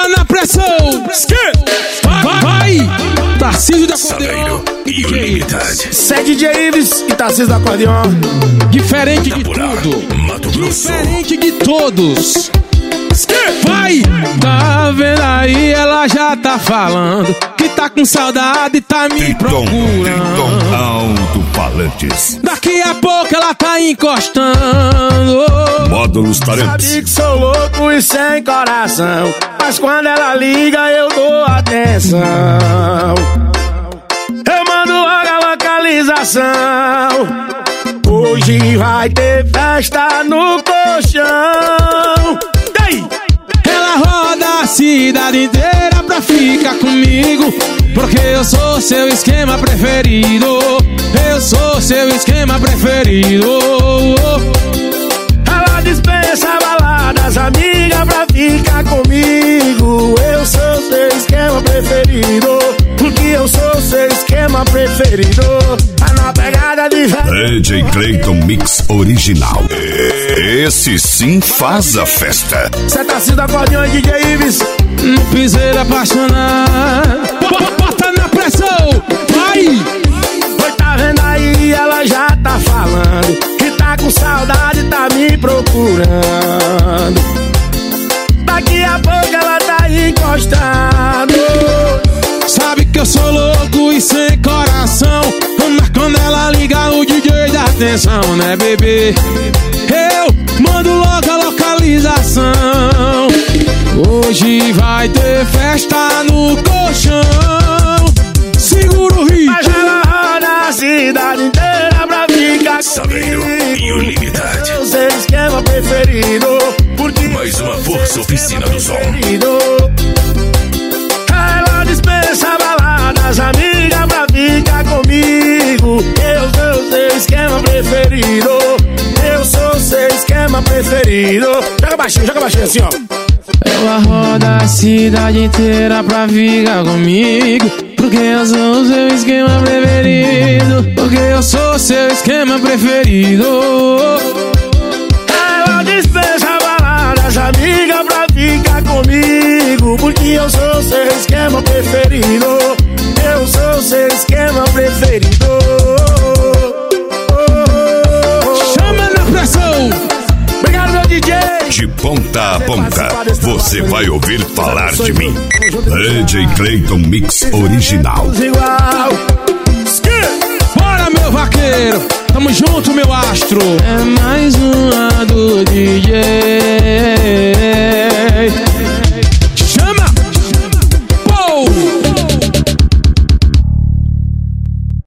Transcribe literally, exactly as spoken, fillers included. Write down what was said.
Bota na pressão. Vai, vai. Tarcísio da Acordeon e o Limitade. Sede D J Ives e Tarcísio da Acordeon. Diferente de tudo, Mato Grosso. Diferente de todos. Vai! Tá vendo aí, ela já tá falando que tá com saudade e tá me Triton, procurando. Triton Alto-Falantes. Daqui a pouco ela tá encostando. Módulos Tarantes. Sabe que sou louco e sem coração, mas quando ela liga eu dou atenção. Eu mando logo a localização. Hoje vai ter festa no colchão. Daí! Ela roda a cidade inteira pra ficar comigo, porque eu sou seu esquema preferido. Eu sou seu esquema preferido. Ela dispensa baladas, amiga, pra ficar comigo. Eu sou seu esquema preferido, porque eu sou seu esquema preferido. Tá na pegada de D J Clayton Mix Original. Esse sim faz a festa. Cê tá sendo Acordeon e D J Ives. No piseiro apaixonado. Bota na pressão. Vai! Oi, tá vendo aí, ela já tá falando que tá com saudade, tá me procurando. Daqui a pouco ela tá encostando. Sabe que eu sou louco e sem coração, mas quando ela liga o D J dá atenção, né, bebê? Eu mando logo a localização. Hoje vai ter festa no colchão. Segura o ritmo. Mas ela roda a cidade inteira pra ficar Saveiro comigo. e o Limitade. Eu sei esquema preferido, porque Mais uma força oficina do som. Ela dispensa baladas, amiga, pra ficar comigo. Eu sou seu esquema preferido. Eu sou seu esquema preferido. Joga baixinho, joga baixinho assim, ó. Ela roda a cidade inteira pra ficar comigo, porque eu sou seu esquema preferido. Porque eu sou seu esquema preferido. Ela dispensa baladas, amiga, pra ficar comigo, porque eu sou seu esquema preferido. Eu sou seu esquema preferido. Chama na pressão. Obrigado, meu D J. De ponta a ponta, você vai ouvir falar de mim. D J Clayton Mix Original. Igual. Bora, meu vaqueiro. Tamo junto, meu astro. É mais uma do D J.